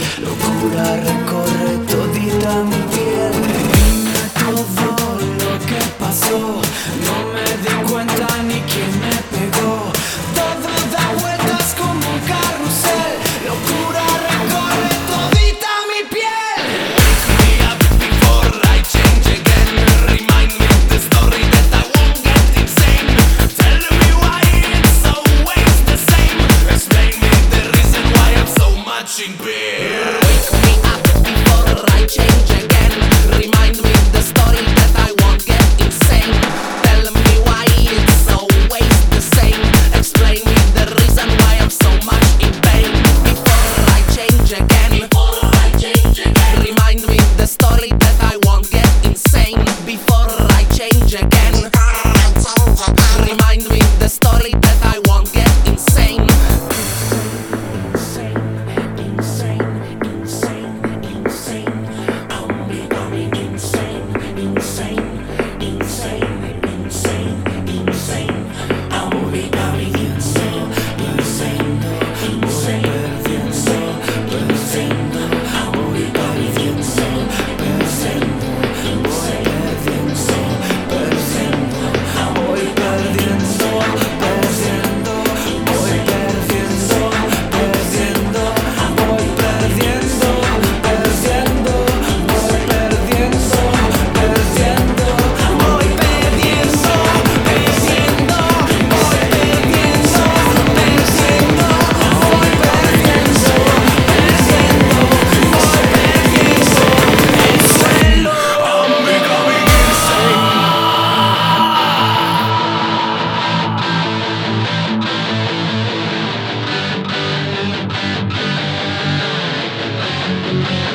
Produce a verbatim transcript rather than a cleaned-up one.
Locura recorre todita mi piel. Dime todo lo que pasó. No me di cuenta ni quién me pegó. Todo da vueltas como un carrusel. Locura recorre todita mi piel. Wake me up before I change again. Remind me the story that I won't get insane. Tell me why it's always the same. Explain me the reason why I'm so much in pain. Wake me up before I change again. Remind me the story that I won't get insane. Tell me why it's always the same. Explain me the reason why I'm so much in pain. Before I change again. Before I change again. Remind me the story that I won't get insane. Before I change again. Remind me the story that I won't get insane. We'll be right back.